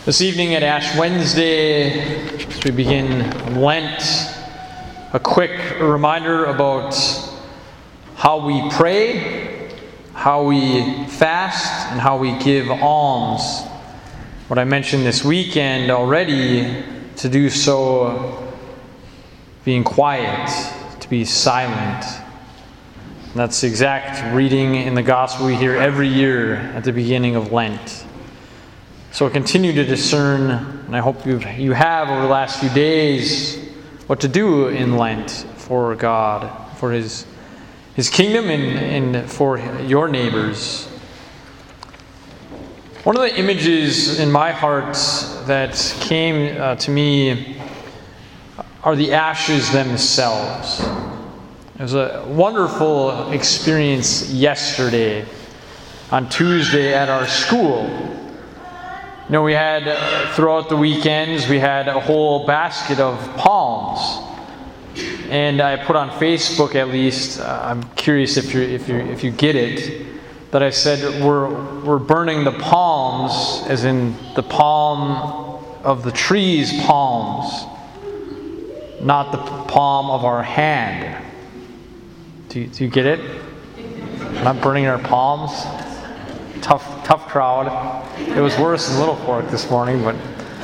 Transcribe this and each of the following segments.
This evening at Ash Wednesday, as we begin Lent, a quick reminder about how we pray, how we fast, and how we give alms. What I mentioned this weekend already, to do so being quiet, to be silent. And that's the exact reading in the gospel we hear every year at the beginning of Lent. So continue to discern, and I hope you have over the last few days, what to do in Lent for God, for His kingdom, and for your neighbors. One of the images in my heart that came to me are the ashes themselves. It was a wonderful experience yesterday, on Tuesday at our school. You know, we had, throughout the weekends, we had a whole basket of palms. And I put on Facebook, at least, I'm curious if you get it, that I said we're burning the palms, as in the palm of the tree's palms, not the palm of our hand. Do you get it? We're not burning our palms. Tough crowd. It was worse than Little Fork this morning, but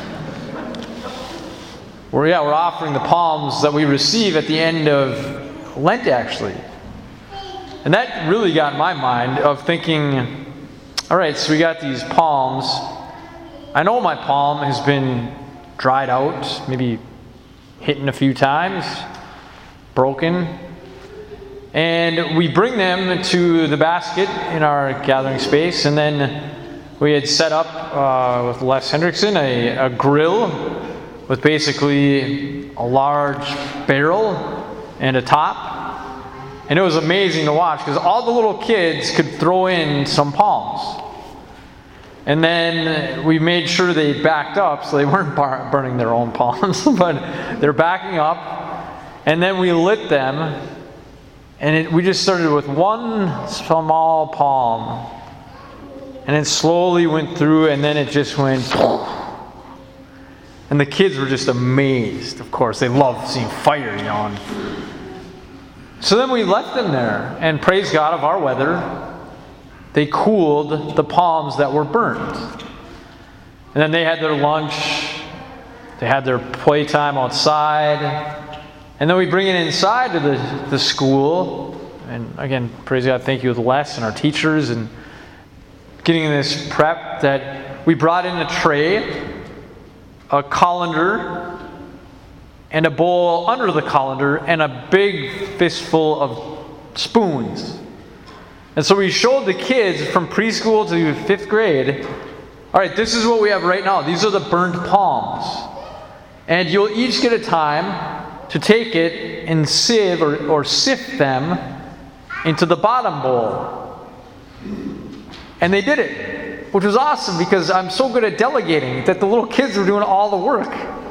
we're offering the palms that we receive at the end of Lent, actually. And that really got in my mind of thinking, all right, so we got these palms. I know my palm has been dried out, maybe hitting a few times, broken. And we bring them to the basket in our gathering space, and then we had set up with Les Hendrickson a grill with basically a large barrel and a top. And it was amazing to watch because all the little kids could throw in some palms. And then we made sure they backed up so they weren't burning their own palms, but they're backing up. And then we lit them. And we just started with one small palm. And it slowly went through, and then it just went. And the kids were just amazed, of course. They love seeing fire, you know. So then we left them there, and praise God of our weather, they cooled the palms that were burnt. And then they had their lunch, they had their playtime outside. And then we bring it inside to the school. And again, praise God, thank you to Les and our teachers and getting this prep that we brought in a tray, a colander, and a bowl under the colander, and a big fistful of spoons. And so we showed the kids from preschool to 5th grade, all right, this is what we have right now. These are the burnt palms. And you'll each get a time to take it and sieve or sift them into the bottom bowl. And they did it, which was awesome because I'm so good at delegating that the little kids were doing all the work.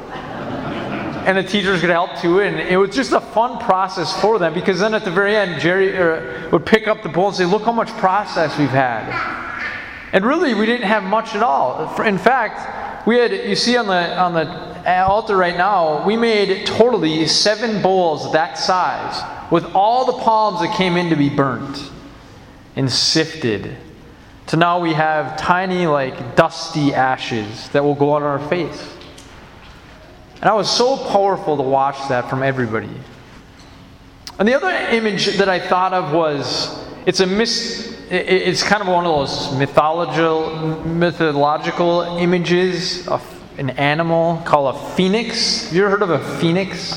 And the teachers could help too, and it was just a fun process for them because then at the very end, Jerry would pick up the bowl and say, look how much process we've had. And really, we didn't have much at all. In fact, we had, you see on the altar right now, we made totally 7 bowls that size with all the palms that came in to be burnt and sifted. So now we have tiny, dusty ashes that will go on our face. And that was so powerful to watch that from everybody. And the other image that I thought of was, it's kind of one of those mythological images of an animal called a phoenix. Have you ever heard of a phoenix?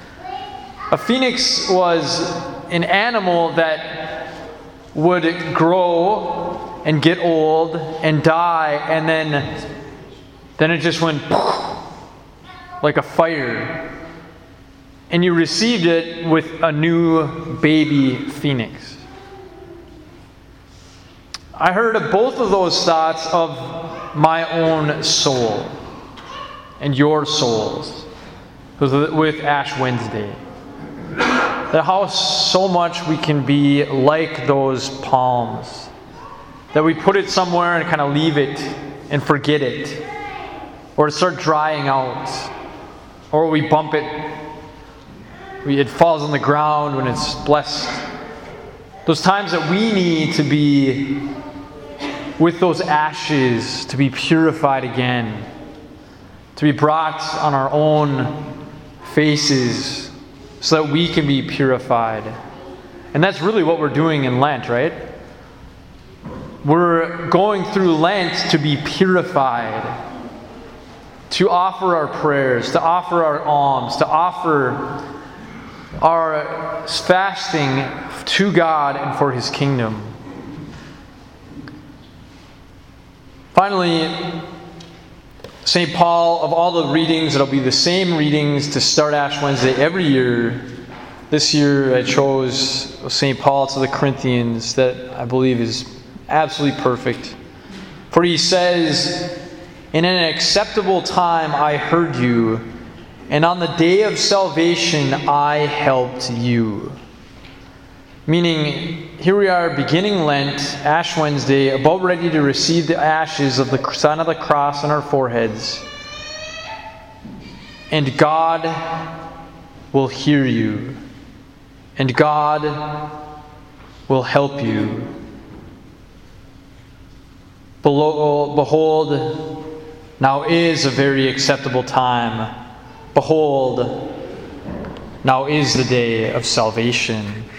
A phoenix was an animal that would grow and get old and die, and then it just went like a fire. And you received it with a new baby phoenix. I heard of both of those thoughts of my own soul and your souls with Ash Wednesday. That how so much we can be like those palms. That we put it somewhere and kind of leave it and forget it. or start drying out, or we bump it, it falls on the ground when it's blessed. Those times that we need to be with those ashes, to be purified again, to be brought on our own faces so that we can be purified. And that's really what we're doing in Lent, right? We're going through Lent to be purified, to offer our prayers, to offer our alms, to offer our fasting to God and for His kingdom. Finally, St. Paul, of all the readings, it'll be the same readings to start Ash Wednesday every year. This year I chose St. Paul to the Corinthians, that I believe is absolutely perfect. For he says, "In an acceptable time I heard you, and on the day of salvation I helped you." Meaning, here we are beginning Lent, Ash Wednesday, about ready to receive the ashes of the sign of the cross on our foreheads. And God will hear you. And God will help you. Behold, now is a very acceptable time. Behold, now is the day of salvation.